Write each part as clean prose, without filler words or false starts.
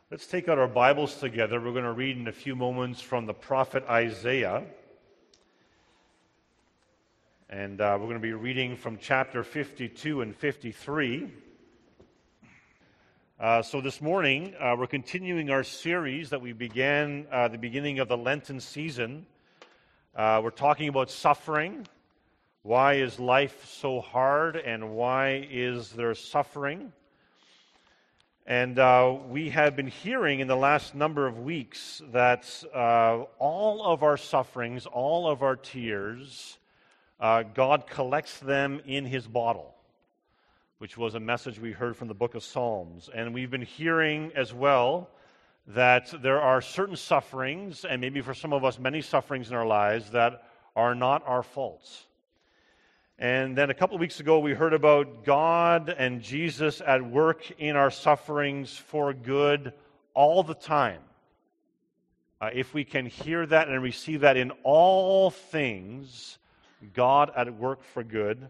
Let's take out our Bibles together. We're going to read in a few moments from the prophet Isaiah. And we're going to be reading from chapter 52 and 53. So this morning, we're continuing our series that we began at the beginning of the Lenten season. We're talking about suffering. Why is life so hard, and why is there suffering? And we have been hearing in the last number of weeks that all of our sufferings, all of our tears, God collects them in His bottle, which was a message we heard from the book of Psalms. And we've been hearing as well that there are certain sufferings, and maybe for some of us many sufferings in our lives, that are not our faults. And then a couple of weeks ago, we heard about God and Jesus at work in our sufferings for good all the time. If we can hear that and receive that in all things, God at work for good.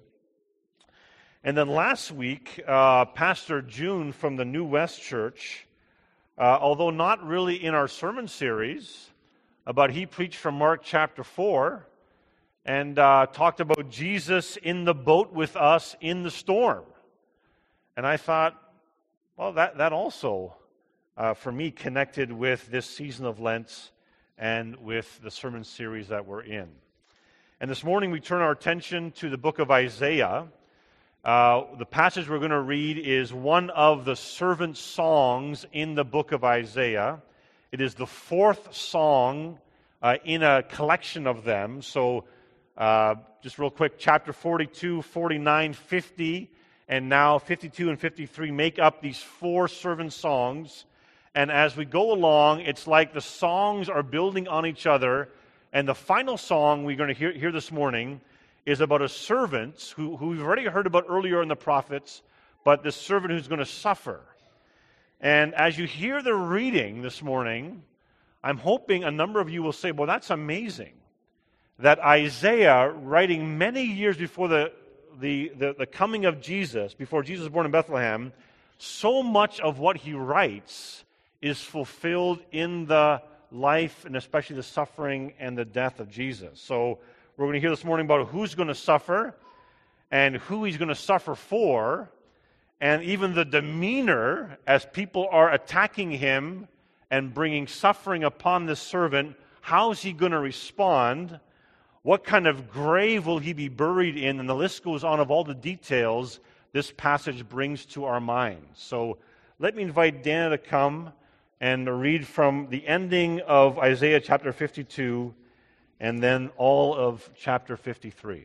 And then last week, Pastor June from the New West Church, although not really in our sermon series, but he preached from Mark chapter 4, and talked about Jesus in the boat with us in the storm. And I thought, well, that also, for me, connected with this season of Lent and with the sermon series that we're in. And this morning we turn our attention to the book of Isaiah. The passage we're going to read is one of the servant songs in the book of Isaiah. It is the fourth song in a collection of them. So just real quick, chapter 42, 49, 50, and now 52 and 53 make up these four servant songs. And as we go along, it's like the songs are building on each other. And the final song we're going to hear this morning is about a servant who we've already heard about earlier in the prophets, but this servant who's going to suffer. And as you hear the reading this morning, I'm hoping a number of you will say, well, that's amazing. That Isaiah, writing many years before the coming of Jesus, before Jesus was born in Bethlehem, so much of what he writes is fulfilled in the life and especially the suffering and the death of Jesus. So we're going to hear this morning about who's going to suffer and who he's going to suffer for, and even the demeanor as people are attacking him and bringing suffering upon this servant. How's he going to respond? What kind of grave will he be buried in? And the list goes on of all the details this passage brings to our minds. So let me invite Dana to come and read from the ending of Isaiah chapter 52 and then all of chapter 53.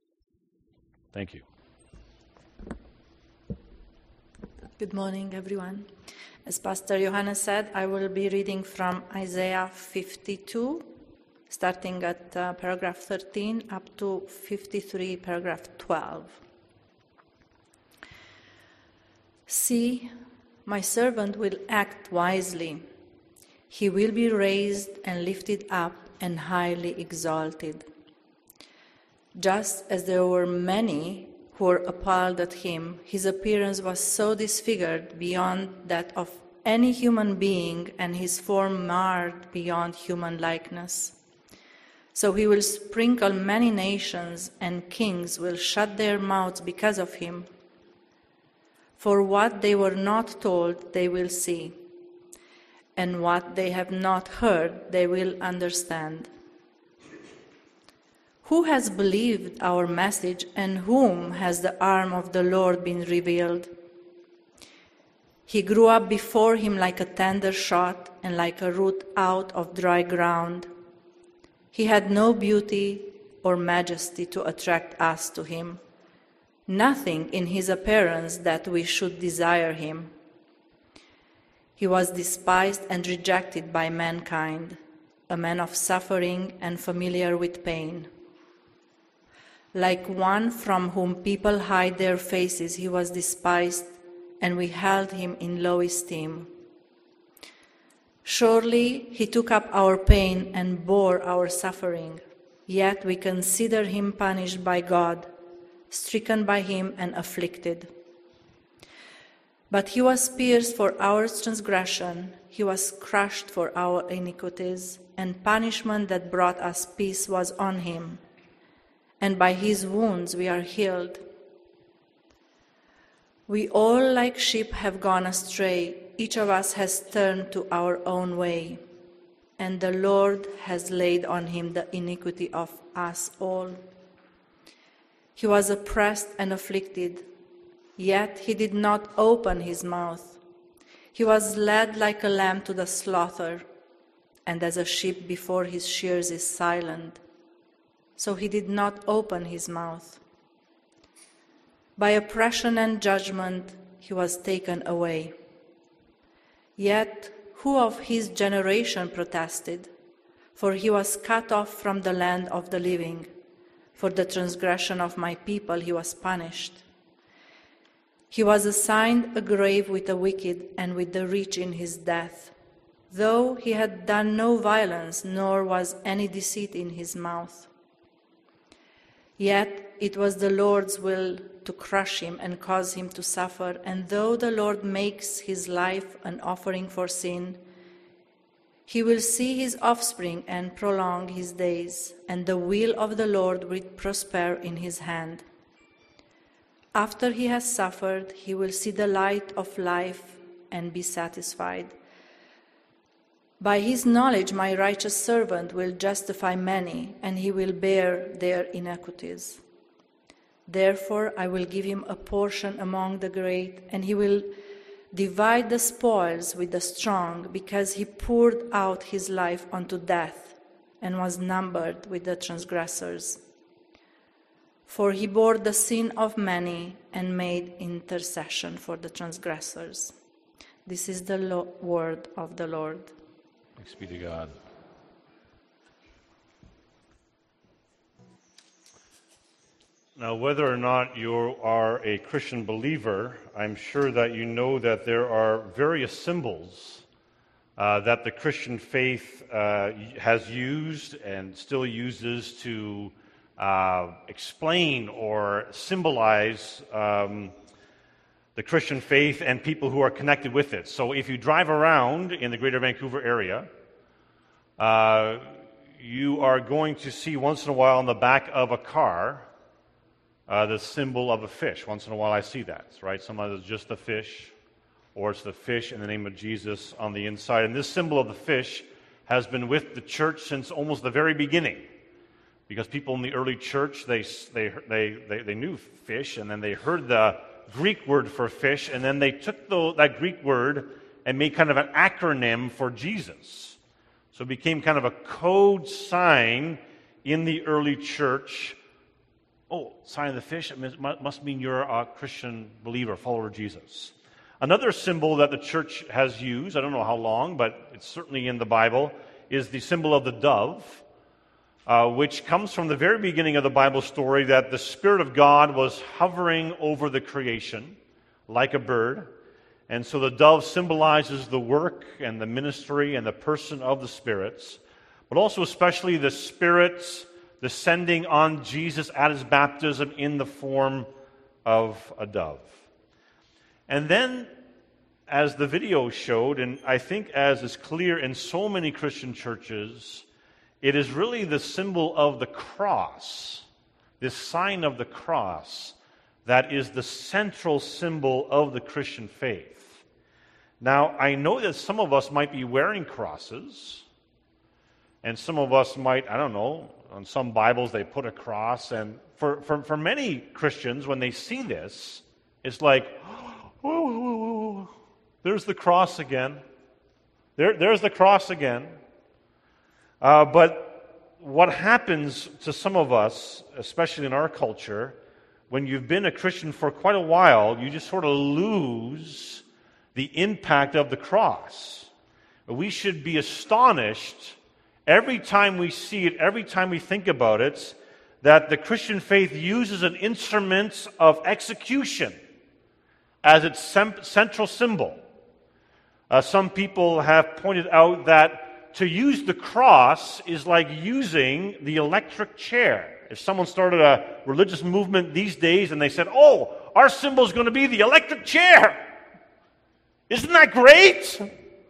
Thank you. Good morning, everyone. As Pastor Johannes said, I will be reading from Isaiah 52, starting at paragraph 13 up to 53, paragraph 12. See, my servant will act wisely. He will be raised and lifted up and highly exalted. Just as there were many who were appalled at him, his appearance was so disfigured beyond that of any human being, and his form marred beyond human likeness. So he will sprinkle many nations, and kings will shut their mouths because of him. For what they were not told, they will see, and what they have not heard, they will understand. Who has believed our message, and whom has the arm of the Lord been revealed? He grew up before him like a tender shot, and like a root out of dry ground. He had no beauty or majesty to attract us to him, nothing in his appearance that we should desire him. He was despised and rejected by mankind, a man of suffering and familiar with pain. Like one from whom people hide their faces, he was despised, and we held him in low esteem. Surely he took up our pain and bore our suffering, yet we consider him punished by God, stricken by him and afflicted. But he was pierced for our transgression, he was crushed for our iniquities, and punishment that brought us peace was on him. And by his wounds we are healed. We all like sheep have gone astray. Each of us has turned to our own way. And the Lord has laid on him the iniquity of us all. He was oppressed and afflicted, yet he did not open his mouth. He was led like a lamb to the slaughter, and as a sheep before his shears is silent, so he did not open his mouth. By oppression and judgment he was taken away. Yet who of his generation protested? For he was cut off from the land of the living. For the transgression of my people he was punished. He was assigned a grave with the wicked and with the rich in his death, though he had done no violence, nor was any deceit in his mouth. Yet it was the Lord's will to crush him and cause him to suffer, and though the Lord makes his life an offering for sin, he will see his offspring and prolong his days, and the will of the Lord will prosper in his hand. After he has suffered, he will see the light of life and be satisfied. By his knowledge my righteous servant will justify many, and he will bear their iniquities. Therefore I will give him a portion among the great, and he will divide the spoils with the strong, because he poured out his life unto death, and was numbered with the transgressors. For he bore the sin of many, and made intercession for the transgressors. This is the word of the Lord. Thanks be to God. Now, whether or not you are a Christian believer, I'm sure that you know that there are various symbols that the Christian faith has used and still uses to explain or symbolize the Christian faith and people who are connected with it. So if you drive around in the Greater Vancouver area, you are going to see once in a while on the back of a car the symbol of a fish. Once in a while I see that, right? Sometimes it's just the fish, or it's the fish in the name of Jesus on the inside. And this symbol of the fish has been with the church since almost the very beginning, because people in the early church, they knew fish, and then they heard the Greek word for fish, and then they took that Greek word and made kind of an acronym for Jesus. So it became kind of a code sign in the early church. Oh, sign of the fish, it must mean you're a Christian believer, follower of Jesus. Another symbol that the church has used, I don't know how long, but it's certainly in the Bible, is the symbol of the dove, which comes from the very beginning of the Bible story, that the Spirit of God was hovering over the creation like a bird. And so the dove symbolizes the work and the ministry and the person of the spirits, but also especially the Spirit's descending on Jesus at his baptism in the form of a dove. And then, as the video showed, and I think as is clear in so many Christian churches, it is really the symbol of the cross, this sign of the cross, that is the central symbol of the Christian faith. Now, I know that some of us might be wearing crosses, and some of us might, I don't know, on some Bibles they put a cross, and for many Christians, when they see this, it's like, oh, there's the cross again. There's the cross again. But what happens to some of us, especially in our culture, when you've been a Christian for quite a while, you just sort of lose the impact of the cross. We should be astonished every time we see it, every time we think about it, that the Christian faith uses an instrument of execution as its central symbol. Some people have pointed out that to use the cross is like using the electric chair. If someone started a religious movement these days and they said, oh, our symbol is going to be the electric chair. Isn't that great?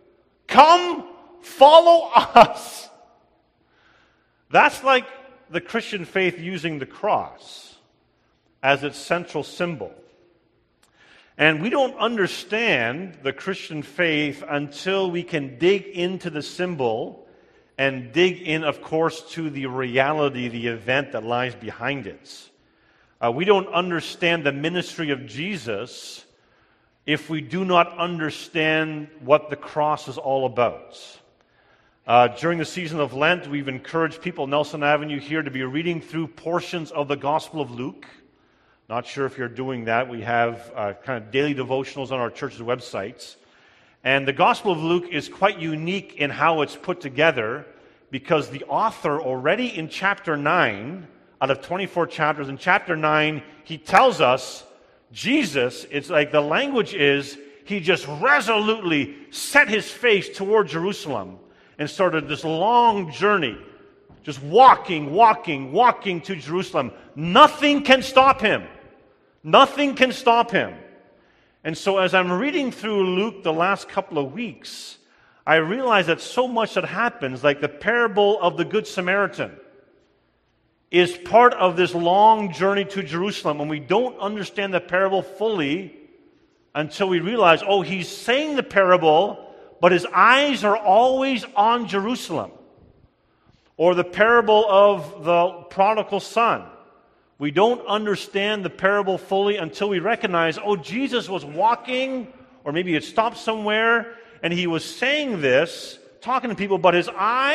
Come, follow us. That's like the Christian faith using the cross as its central symbol. And we don't understand the Christian faith until we can dig into the symbol and dig in, of course, to the reality, the event that lies behind it. We don't understand the ministry of Jesus if we do not understand what the cross is all about. During the season of Lent, we've encouraged people, Nelson Avenue here, to be reading through portions of the Gospel of Luke. Not sure if you're doing that. We have kind of daily devotionals on our church's websites. And the Gospel of Luke is quite unique in how it's put together because the author already in chapter 9, out of 24 chapters, in chapter 9, he tells us Jesus, it's like the language is, he just resolutely set his face toward Jerusalem and started this long journey, just walking to Jerusalem. Nothing can stop him. Nothing can stop him. And so as I'm reading through Luke the last couple of weeks, I realize that so much that happens, like the parable of the Good Samaritan, is part of this long journey to Jerusalem. And we don't understand the parable fully until we realize, oh, he's saying the parable, but his eyes are always on Jerusalem. Or the parable of the prodigal son. We don't understand the parable fully until we recognize, oh, Jesus was walking, or maybe he had stopped somewhere, and he was saying this, talking to people, but his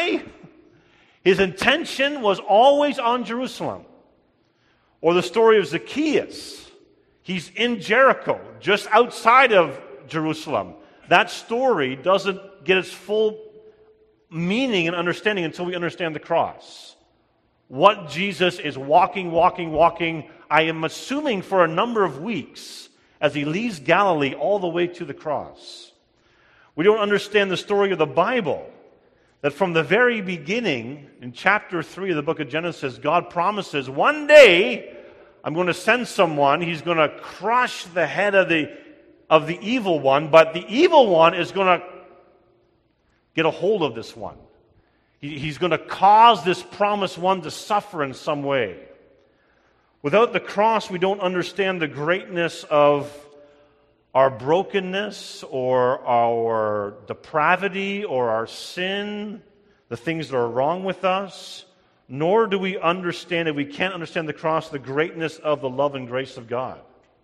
intention was always on Jerusalem. Or the story of Zacchaeus. He's in Jericho, just outside of Jerusalem. That story doesn't get its full meaning and understanding until we understand the cross. What Jesus is walking, I am assuming for a number of weeks as he leaves Galilee all the way to the cross. We don't understand the story of the Bible, that from the very beginning, in chapter 3 of the book of Genesis, God promises, one day I'm going to send someone, he's going to crush the head of the evil one, but the evil one is going to get a hold of this one. He's going to cause this promised one to suffer in some way. Without the cross, we don't understand the greatness of our brokenness or our depravity or our sin, the things that are wrong with us, nor do we understand, if we can't understand the cross, the greatness of the love and grace of God.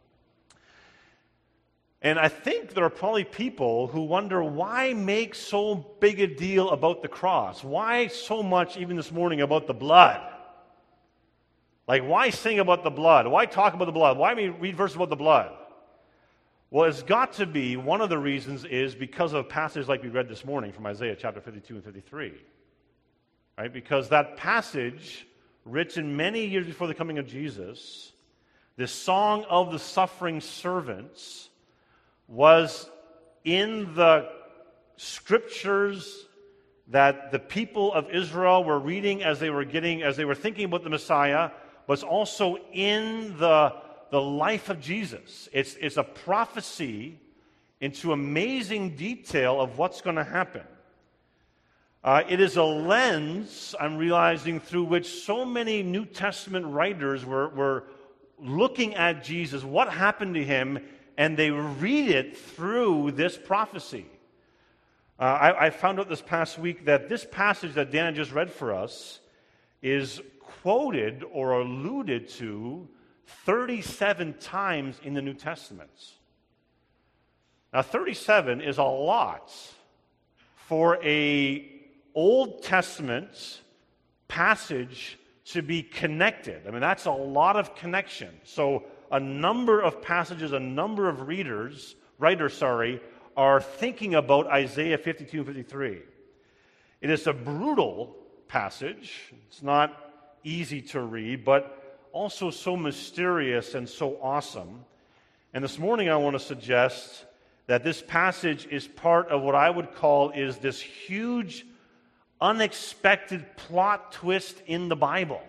And I think there are probably people who wonder, why make so big a deal about the cross? Why so much, even this morning, about the blood? Like, why sing about the blood? Why talk about the blood? Why read verses about the blood? Well, it's got to be, one of the reasons is because of passages like we read this morning from Isaiah chapter 52 and 53. Right? Because that passage, written many years before the coming of Jesus, this song of the suffering servants, was in the scriptures that the people of Israel were reading as they were thinking about the Messiah, was also in the life of Jesus. It's a prophecy into amazing detail of what's going to happen. It is a lens, I'm realizing, through which so many New Testament writers were looking at Jesus, what happened to him, and they read it through this prophecy. I found out this past week that this passage that Dan just read for us is quoted or alluded to 37 times in the New Testament. Now, 37 is a lot for an Old Testament passage to be connected. I mean, that's a lot of connection. So, a number of passages, a number of writers, are thinking about Isaiah 52 and 53. It is a brutal passage. It's not easy to read, but also so mysterious and so awesome. And this morning I want to suggest that this passage is part of what I would call is this huge, unexpected plot twist in the Bible.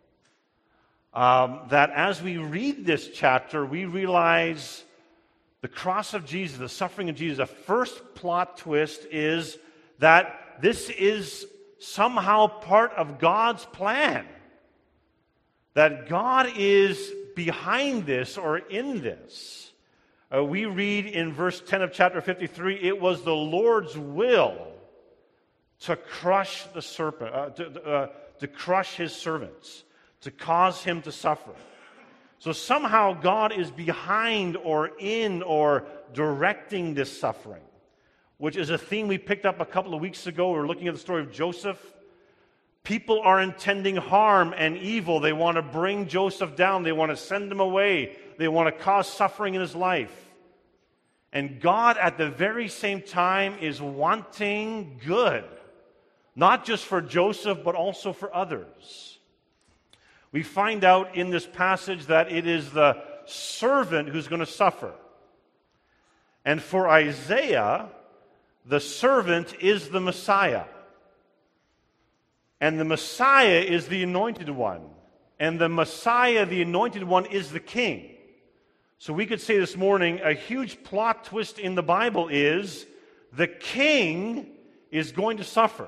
That as we read this chapter, we realize the cross of Jesus, the suffering of Jesus. The first plot twist is that this is somehow part of God's plan, that God is behind this or in this. We read in verse 10 of chapter 53, it was the Lord's will to crush the serpent, to crush his servants, to cause him to suffer. So somehow God is behind or in or directing this suffering, which is a theme we picked up a couple of weeks ago. We were looking at the story of Joseph. People are intending harm and evil. They want to bring Joseph down. They want to send him away. They want to cause suffering in his life. And God, at the very same time, is wanting good, not just for Joseph, but also for others. We find out in this passage that it is the servant who's going to suffer. And for Isaiah, the servant is the Messiah. And the Messiah is the anointed one. And the Messiah, the anointed one, is the king. So we could say this morning, a huge plot twist in the Bible is the king is going to suffer.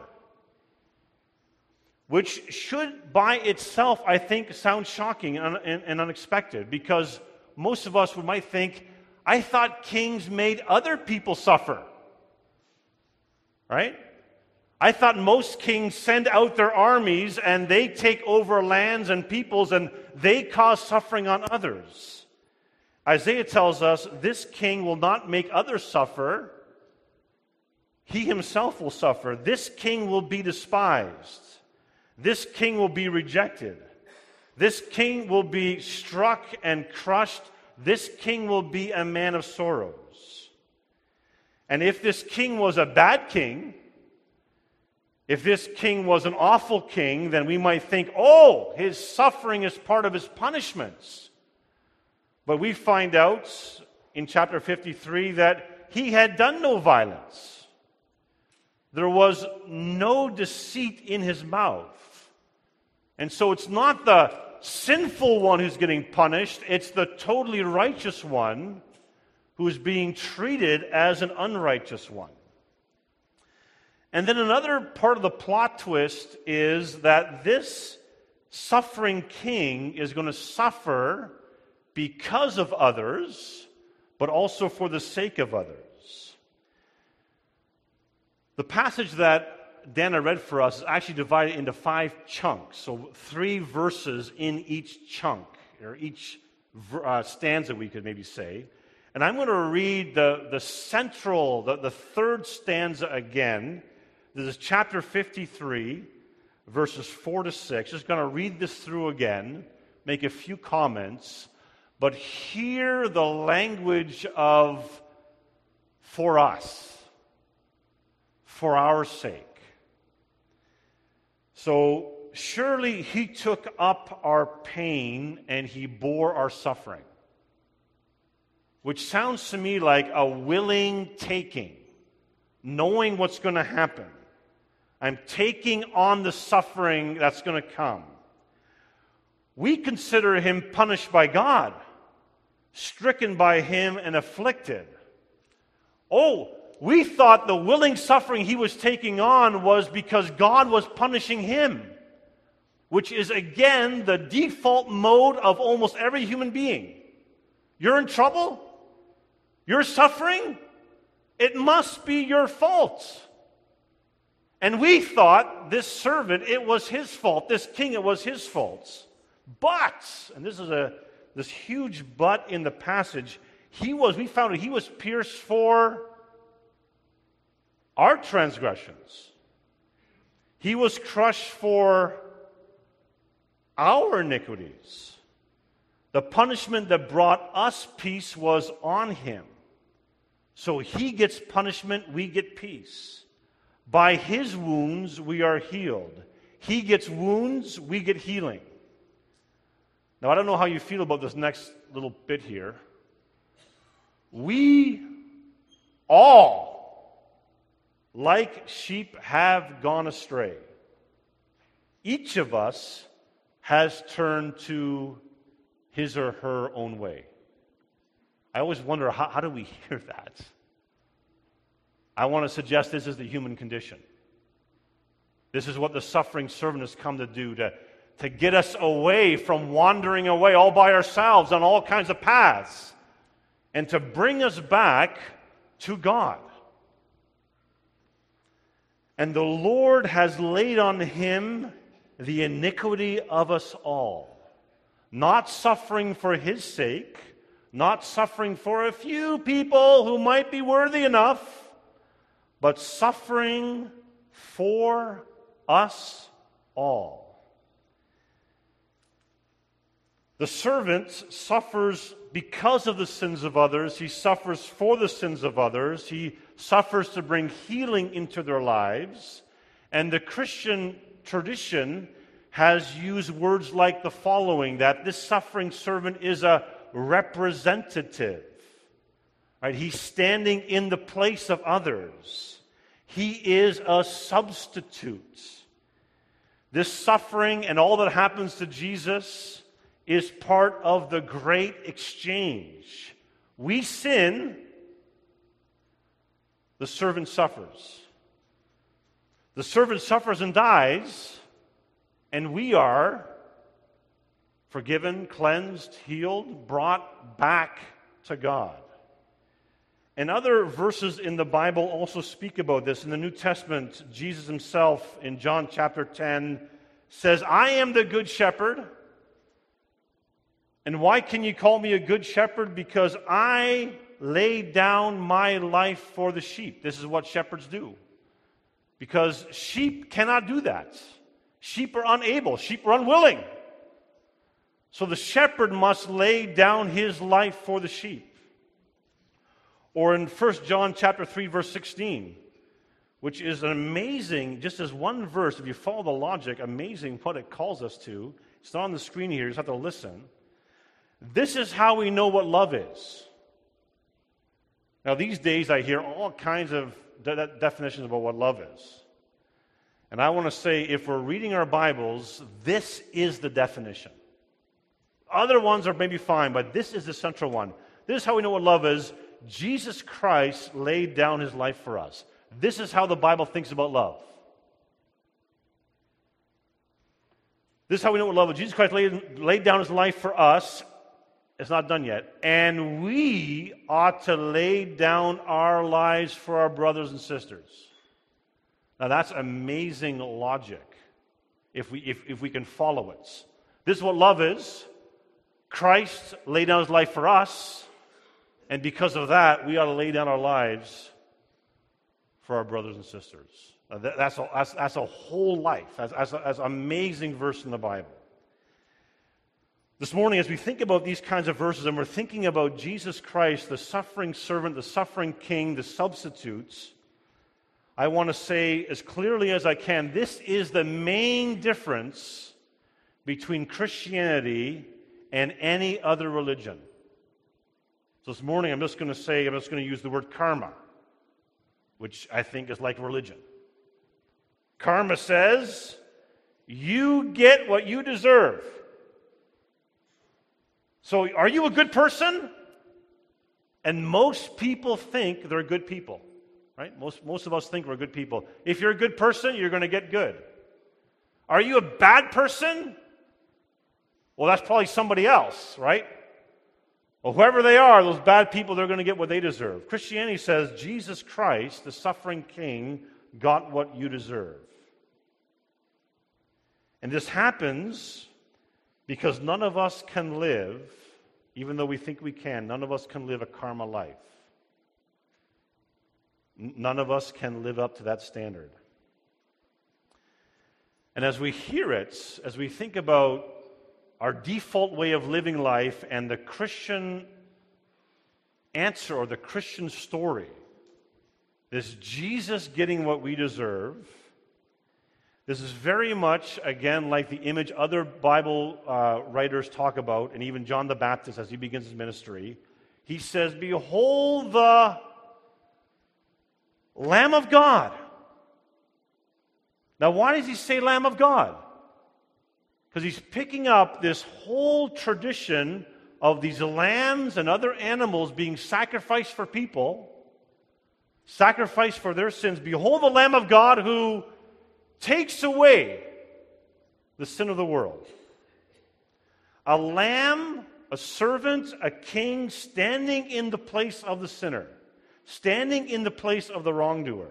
Which should by itself, I think, sound shocking and unexpected, because most of us might think, I thought kings made other people suffer. Right? I thought most kings send out their armies and they take over lands and peoples and they cause suffering on others. Isaiah tells us this king will not make others suffer. He himself will suffer. This king will be despised. This king will be rejected. This king will be struck and crushed. This king will be a man of sorrows. And if this king was a bad king, if this king was an awful king, then we might think, oh, his suffering is part of his punishments. But we find out in chapter 53 that he had done no violence. There was no deceit in his mouth. And so it's not the sinful one who's getting punished, it's the totally righteous one who's being treated as an unrighteous one. And then another part of the plot twist is that this suffering king is going to suffer because of others, but also for the sake of others. The passage that Dana read for us is actually divided into 5 chunks, so 3 verses in each chunk, or each stanza, we could maybe say. And I'm going to read the central, the third stanza again. This is chapter 53, verses 4 to 6. Just going to read this through again, make a few comments, but hear the language of for us, for our sake. So, surely he took up our pain and he bore our suffering, which sounds to me like a willing taking, knowing what's going to happen. I'm taking on the suffering that's going to come. We consider him punished by God, stricken by him and afflicted. Oh, we thought the willing suffering he was taking on was because God was punishing him, which is again the default mode of almost every human being. You're in trouble? You're suffering? It must be your fault. And we thought this servant, it was his fault. This king, it was his fault. But, and this is this huge but in the passage, we found that he was pierced for our transgressions. He was crushed for our iniquities. The punishment that brought us peace was on him. So he gets punishment, we get peace. By his wounds we are healed. He gets wounds, we get healing. Now, I don't know how you feel about this next little bit here. We all, like sheep, have gone astray. Each of us has turned to his or her own way. I always wonder, how do we hear that? I want to suggest this is the human condition. This is what the suffering servant has come to do, to get us away from wandering away all by ourselves on all kinds of paths, and to bring us back to God. And the Lord has laid on him the iniquity of us all, not suffering for his sake, not suffering for a few people who might be worthy enough, but suffering for us all. The servant suffers because of the sins of others. He suffers for the sins of others. He suffers to bring healing into their lives. And the Christian tradition has used words like the following, that this suffering servant is a representative. Right? He's standing in the place of others. He is a substitute. This suffering and all that happens to Jesus is part of the great exchange. We sin, the servant suffers. The servant suffers and dies, and we are forgiven, cleansed, healed, brought back to God. And other verses in the Bible also speak about this. In the New Testament, Jesus himself in John chapter 10 says, I am the good shepherd. And why can you call me a good shepherd? Because I lay down my life for the sheep. This is what shepherds do. Because sheep cannot do that. Sheep are unable. Sheep are unwilling. So the shepherd must lay down his life for the sheep. Or in 1 John chapter 3, verse 16, which is an amazing, just as one verse, if you follow the logic, amazing what it calls us to. It's not on the screen here, you just have to listen. This is how we know what love is. Now, these days I hear all kinds of definitions about what love is. And I want to say, if we're reading our Bibles, this is the definition. Other ones are maybe fine, but this is the central one. This is how we know what love is. Jesus Christ laid down his life for us. This is how the Bible thinks about love. This is how we know what love is. Jesus Christ laid down his life for us. It's not done yet. And we ought to lay down our lives for our brothers and sisters. Now that's amazing logic, if we can follow it. This is what love is. Christ laid down his life for us. And because of that, we ought to lay down our lives for our brothers and sisters. That's a whole life. That's an amazing verse in the Bible. This morning, as we think about these kinds of verses, and we're thinking about Jesus Christ, the suffering servant, the suffering king, the substitutes, I want to say as clearly as I can, this is the main difference between Christianity and any other religion. So this morning I'm just going to use the word karma, which I think is like religion. Karma says, you get what you deserve. So are you a good person? And most people think they're good people, right? Most of us think we're good people. If you're a good person, you're going to get good. Are you a bad person? Well, that's probably somebody else, right? Well, whoever they are, those bad people, they're going to get what they deserve. Christianity says Jesus Christ, the suffering king, got what you deserve. And this happens because none of us can live, even though we think we can, none of us can live a karma life. None of us can live up to that standard. And as we hear it, as we think about our default way of living life and the Christian answer or the Christian story, this Jesus getting what we deserve, this is very much, again, like the image other Bible writers talk about, and even John the Baptist as he begins his ministry. He says, behold the Lamb of God. Now, why does he say Lamb of God? Because he's picking up this whole tradition of these lambs and other animals being sacrificed for people, sacrificed for their sins. Behold the Lamb of God who takes away the sin of the world. A lamb, a servant, a king standing in the place of the sinner, standing in the place of the wrongdoer.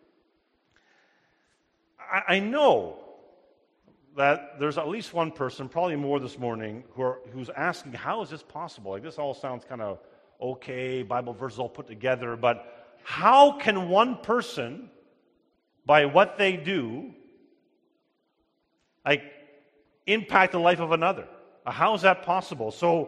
I know that there's at least one person, probably more this morning, who's asking, how is this possible? Like, this all sounds kind of okay, Bible verses all put together, but how can one person, by what they do, like, impact the life of another? How is that possible? So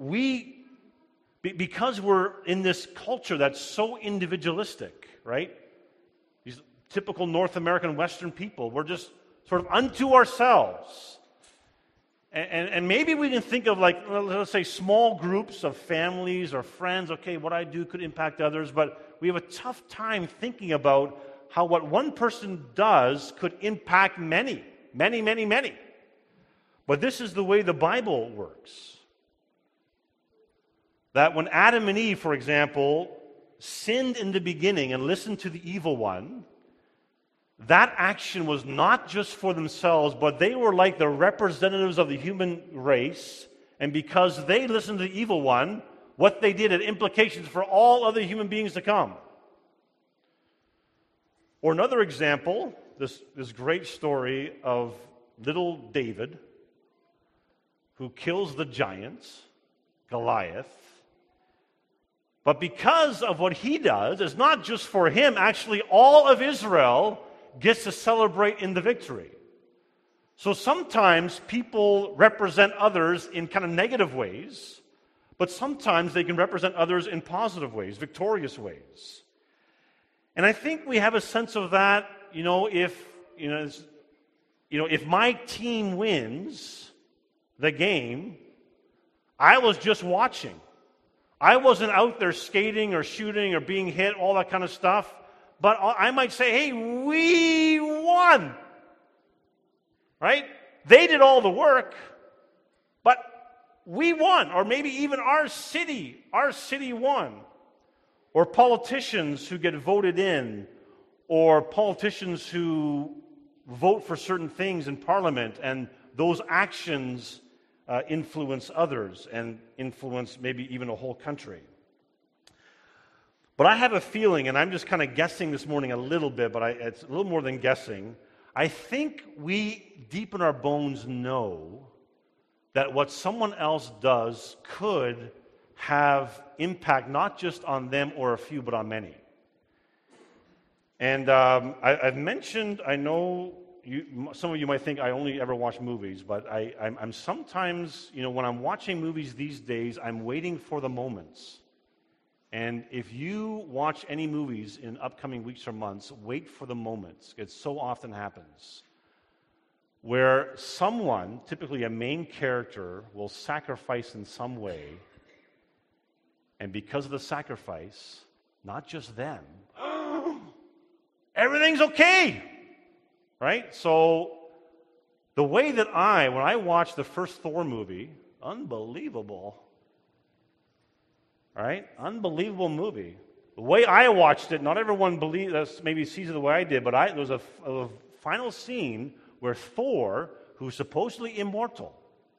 because we're in this culture that's so individualistic, right? These typical North American Western people, we're just sort of unto ourselves. And maybe we can think of, like, let's say, small groups of families or friends. Okay, what I do could impact others, but we have a tough time thinking about how what one person does could impact many, many, many, many. But this is the way the Bible works. That when Adam and Eve, for example, sinned in the beginning and listened to the evil one, that action was not just for themselves, but they were like the representatives of the human race. And because they listened to the evil one, what they did had implications for all other human beings to come. Or another example, this great story of little David, who kills the giants, Goliath. But because of what he does, it's not just for him. Actually, all of Israel gets to celebrate in the victory. So sometimes people represent others in kind of negative ways, but sometimes they can represent others in positive ways, victorious ways. And I think we have a sense of that, if my team wins the game, I was just watching. I wasn't out there skating or shooting or being hit, all that kind of stuff. But I might say, hey, we won. Right? They did all the work, but we won. Or maybe even our city won. Or politicians who get voted in, or politicians who vote for certain things in Parliament, and those actions influence others and influence maybe even a whole country. But I have a feeling, and I'm just kind of guessing this morning a little bit, but it's a little more than guessing. I think we, deep in our bones, know that what someone else does could have impact not just on them or a few, but on many. And I've mentioned, I know some of you might think I only ever watch movies, but I'm sometimes, when I'm watching movies these days, I'm waiting for the moments. And if you watch any movies in upcoming weeks or months, wait for the moments. It so often happens where someone, typically a main character, will sacrifice in some way. And because of the sacrifice, not just them, everything's okay. Right? So the way that when I watched the first Thor movie, unbelievable. Right? Unbelievable movie. The way I watched it, not everyone maybe sees it the way I did, but there was a final scene where Thor, who's supposedly immortal,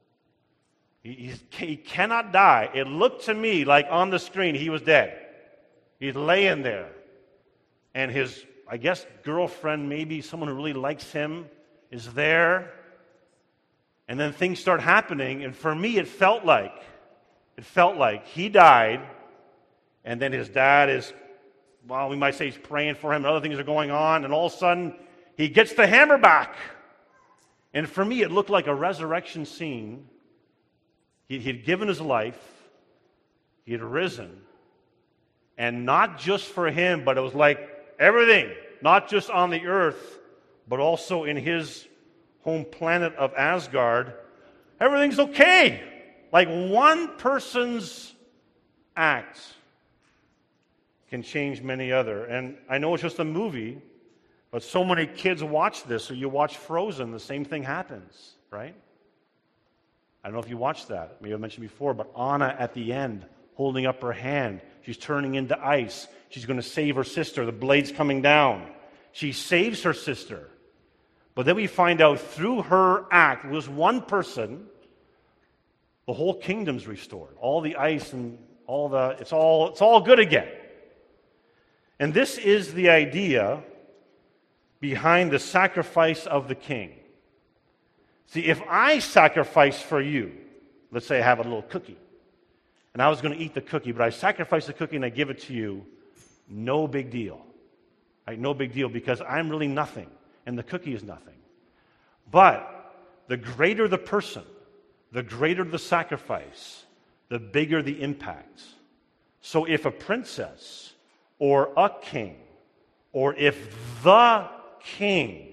he cannot die. It looked to me like on the screen he was dead. He's laying there. And his, I guess, girlfriend, maybe someone who really likes him, is there. And then things start happening, and for me it felt like he died, and then his dad is, well, we might say he's praying for him, and other things are going on, and all of a sudden, he gets the hammer back. And for me, it looked like a resurrection scene. He had given his life, he had risen, and not just for him, but it was like everything, not just on the earth, but also in his home planet of Asgard, everything's okay. Like one person's act can change many other. And I know it's just a movie, but so many kids watch this, or you watch Frozen, the same thing happens, right? I don't know if you watched that. Maybe I mentioned before, but Anna at the end, holding up her hand. She's turning into ice. She's going to save her sister. The blade's coming down. She saves her sister. But then we find out through her act, it was one person, the whole kingdom's restored. All the ice and it's all good again. And this is the idea behind the sacrifice of the king. See, if I sacrifice for you, let's say I have a little cookie, and I was going to eat the cookie, but I sacrifice the cookie and I give it to you, no big deal. Right? No big deal, because I'm really nothing, and the cookie is nothing. But the greater the person, the greater the sacrifice, the bigger the impact. So if a princess or a king, or if the king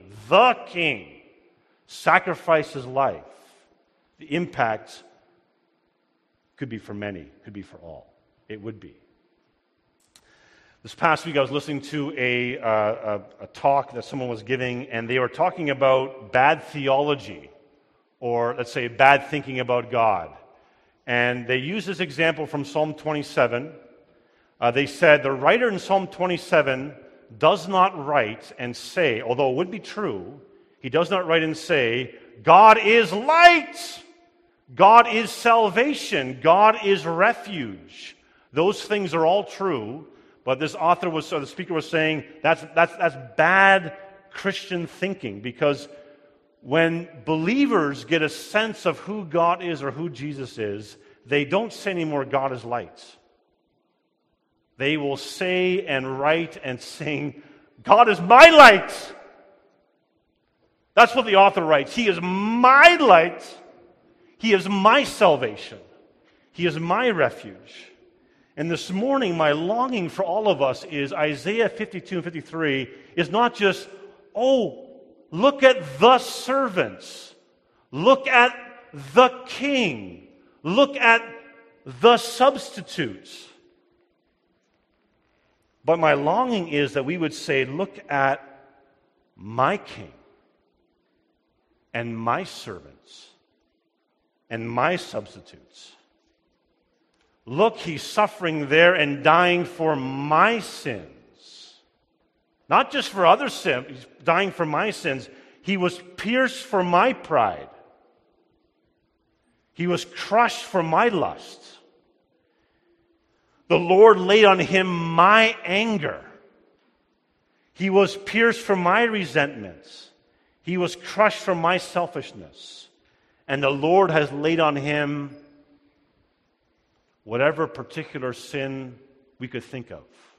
sacrifices life, the impact could be for many, could be for all. It would be. This past week I was listening to a talk that someone was giving, and they were talking about bad theology, or let's say bad thinking about God. And they used this example from Psalm 27. They said the writer in Psalm 27 does not write and say, although it would be true, he does not write and say, God is light, God is salvation, God is refuge. Those things are all true, but this the speaker was saying that's bad Christian thinking, because when believers get a sense of who God is or who Jesus is, they don't say anymore, God is light. They will say and write and sing, God is my light. That's what the author writes. He is my light. He is my salvation. He is my refuge. And this morning, my longing for all of us is Isaiah 52 and 53 is not just, look at the servants. Look at the king. Look at the substitutes. But my longing is that we would say, look at my king and my servants and my substitutes. Look, he's suffering there and dying for my sins. Not just for other sins, he's dying for my sins. He was pierced for my pride. He was crushed for my lust. The Lord laid on him my anger. He was pierced for my resentments. He was crushed for my selfishness. And the Lord has laid on him whatever particular sin we could think of.